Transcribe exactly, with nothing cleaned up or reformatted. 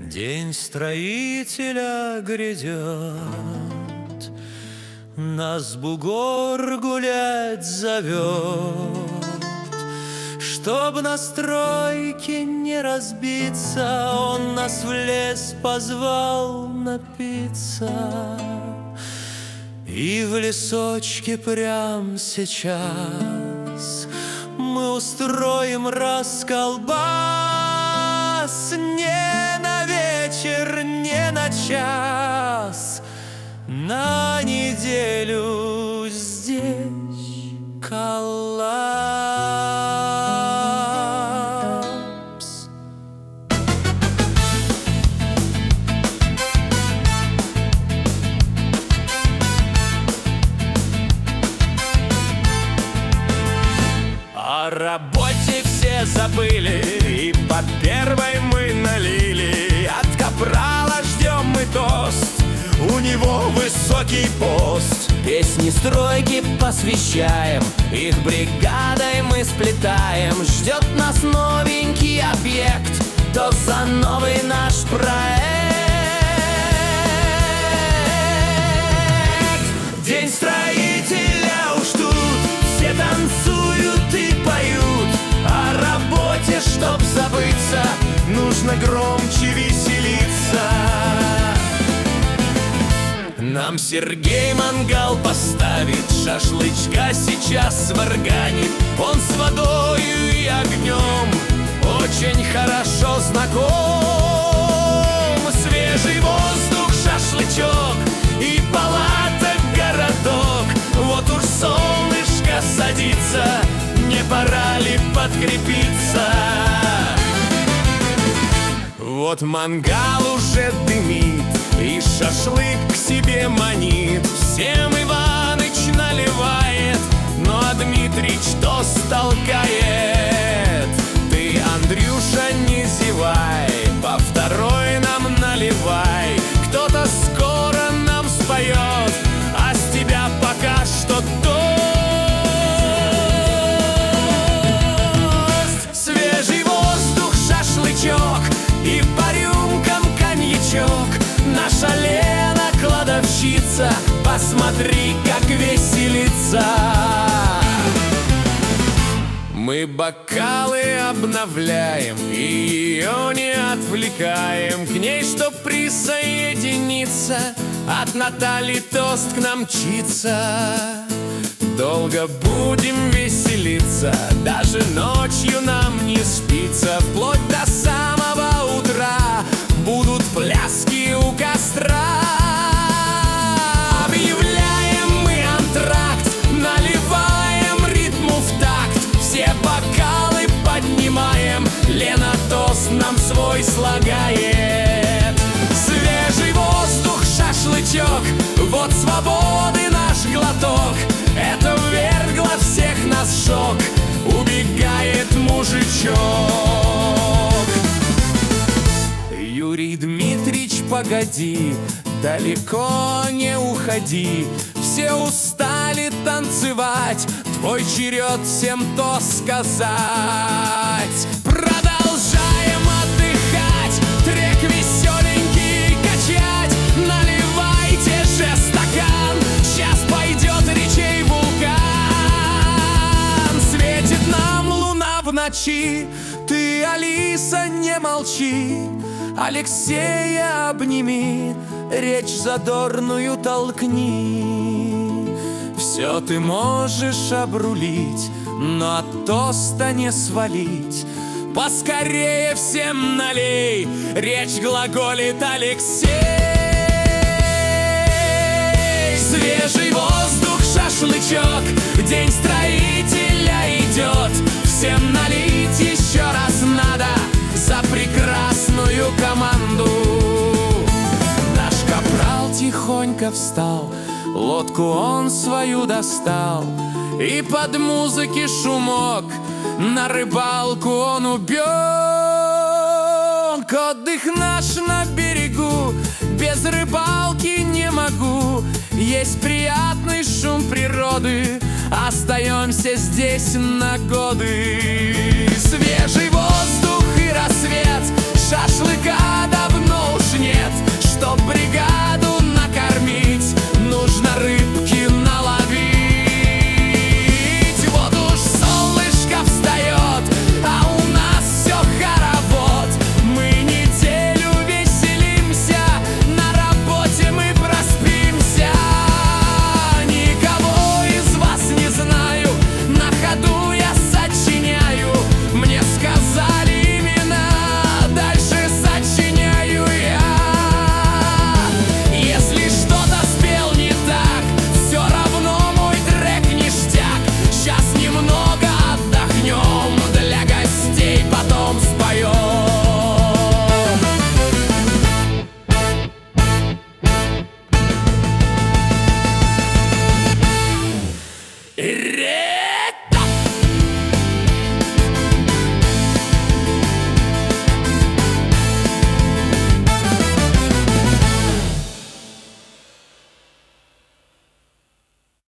День строителя грядет, нас бугор гулять зовет. Чтоб на стройке не разбиться, он нас в лес позвал напиться. И в лесочке прям сейчас мы устроим расколбас. Не на вечер, не на час, на неделю здесь коллапс. О работе все забыли, и по первой мы налили. От капрала ждем мы тост, у него высокий пост. Песни стройки посвящаем, их бригадой мы сплетаем. Ждет нас новенький объект, то за новый наш проект. День строителя уж тут, все танцуют и поют. О работе, чтоб забыться, нужно громче веселиться. Нам Сергей мангал поставит, шашлычка сейчас сварганит. Он с водою и огнем очень хорошо знаком. Свежий воздух, шашлычок и палаток городок. Вот уж солнышко садится, не пора ли подкрепиться? Вот мангал уже дымит, и шашлык к себе манит. Всем Иваныч наливает, но Дмитрич тост толкает. Ты, Андрюша, не зевай, по второй нам наливай. Кто-то скоро нам споет, а с тебя пока что тост. Свежий воздух, шашлычок и по рюмкам коньячок. Наша Лена кладовщица, посмотри, как веселится. Мы бокалы обновляем и ее не отвлекаем. К ней, чтоб присоединиться, от Натальи тост к нам мчится. Долго будем веселиться, даже ночью нам не спится. Вплоть до самого утра будут пляски у костра. Объявляем мы антракт, наливаем ритму в такт. Все бокалы поднимаем, Лена тост нам свой слагает. Свежий воздух, шашлычок, вот свободы наш глоток. Это ввергло всех нас в шок, убегает мужичок. Юрий Дмитрич, погоди, далеко не уходи. Все устали танцевать, твой черед всем то сказать. Продолжаем отдыхать, трек веселенький качать. Наливайте же стакан, сейчас пойдет речей вулкан. Светит нам луна в ночи, ты, Алиса, не молчи. Алексея обними, речь задорную толкни. Все ты можешь обрулить, но от тоста не свалить. Поскорее всем налей, речь глаголит Алексей. Свежий воздух, шашлычок, день строителя идет. Всем налить еще раз надо за прекрасную команду. Наш капрал тихонько встал, лодку он свою достал, и под музыки шумок на рыбалку он убег. Отдых наш на берегу, без рыбалки не могу. Есть приятный шум природы, остаемся здесь на годы. Свежий воздух,